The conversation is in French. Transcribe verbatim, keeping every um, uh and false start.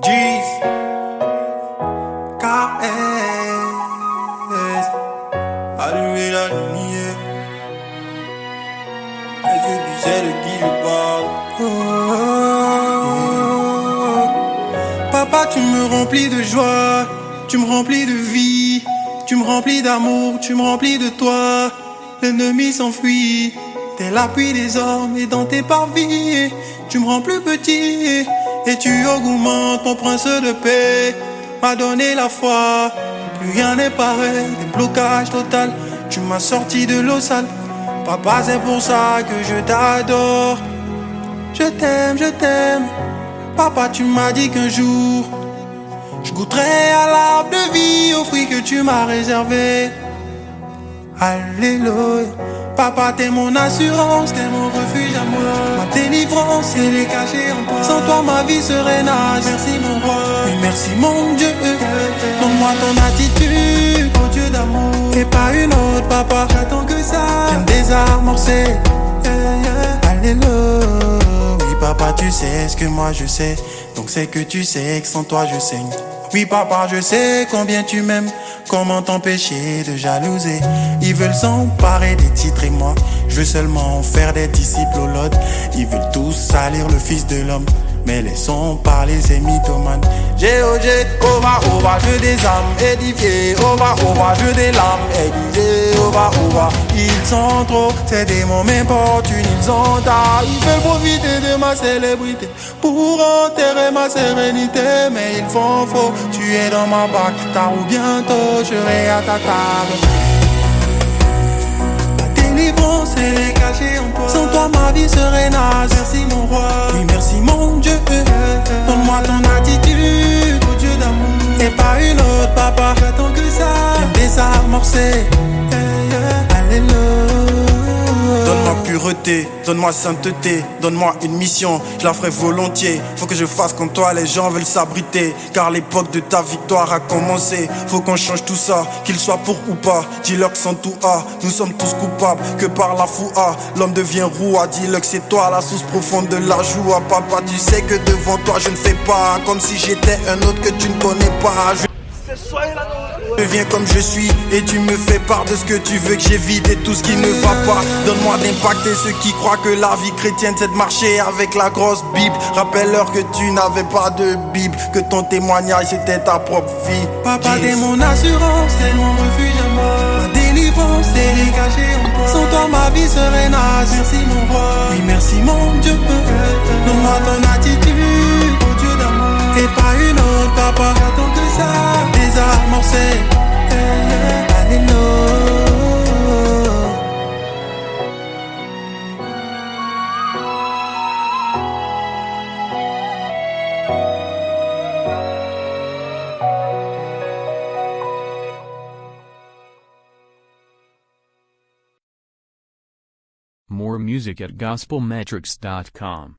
G's, K S, allumer la lumière. Est-ce que tu sais de qui je parle? Oh, oh, oh. Papa, tu me remplis de joie, tu me remplis de vie, tu me remplis d'amour, tu me remplis de toi. L'ennemi s'enfuit, t'es l'appui des hommes et dans tes parvis, tu me rends plus petit et tu augmentes mon prince de paix. M'a donné la foi, plus rien n'est pareil, déblocage total, tu m'as sorti de l'eau sale. Papa, c'est pour ça que je t'adore. Je t'aime, je t'aime. Papa, tu m'as dit qu'un jour je goûterai à l'arbre de vie, aux fruits que tu m'as réservé. Alléluia. Papa, t'es mon assurance, t'es mon refuge à moi. Ma délivrance, elle est cachée en toi. Sans toi, ma vie serait naze. Merci mon roi, oui, merci mon Dieu. Donne-moi ton attitude, oh Dieu d'amour. Et pas une autre, papa, j'attends que ça. J'aime désamorcer, yeah, yeah. Alléluia. Oui, papa, tu sais ce que moi je sais. Donc c'est que tu sais que sans toi je saigne. Oui papa, je sais combien tu m'aimes. Comment t'empêcher de jalouser? Ils veulent s'emparer des titres et moi je veux seulement faire des disciples au lot. Ils veulent tous salir le fils de l'homme, mais laissons parler ces mythomanes. G O G, ova ova, je des âmes édifiées. Ova ova, je des lames aiguisées. Ova ova, ils sont trop, ces démons m'importunent, ils ont tard. Ils veulent profiter de ma célébrité pour enterrer ma sérénité, mais ils font faux. Tu es dans ma barque, tard ou bientôt je serai à ta table. Ta délivrance, elle est cachée en toi. Sans toi ma vie serait naze. Merci mon roi, oui merci mon Dieu. Donne-moi ton attitude, oh Dieu d'amour. Et pas une autre papa, j'attends que ça. J'aime désamorcer, alléluia. Donne-moi pureté, donne-moi sainteté, donne-moi une mission, je la ferai volontiers. Faut que je fasse comme toi, les gens veulent s'abriter, car l'époque de ta victoire a commencé. Faut qu'on change tout ça, qu'il soit pour ou pas. Dis-leur que sans tout A, nous sommes tous coupables, que par la foua, l'homme devient roua. Dis-leur que c'est toi la source profonde de la joie. Papa, tu sais que devant toi je ne fais pas comme si j'étais un autre que tu ne connais pas. Je... Je viens comme je suis et tu me fais part de ce que tu veux que j'évite et tout ce qui ne va pas. Donne-moi d'impacter ceux qui croient que la vie chrétienne c'est de marcher avec la grosse Bible. Rappelle-leur que tu n'avais pas de Bible, que ton témoignage c'était ta propre vie. Papa, t'es mon assurance, t'es mon refuge à moi. Ma délivrance, elle est cachée en toi. Sans toi ma vie serait naze. Merci mon roi, oui merci mon Dieu. Donne-moi ton attitude, oh Dieu d'amour. Et pas une autre papa, j'attends que ça. Désamorcer, alléluia. More music at gospel metrics dot com.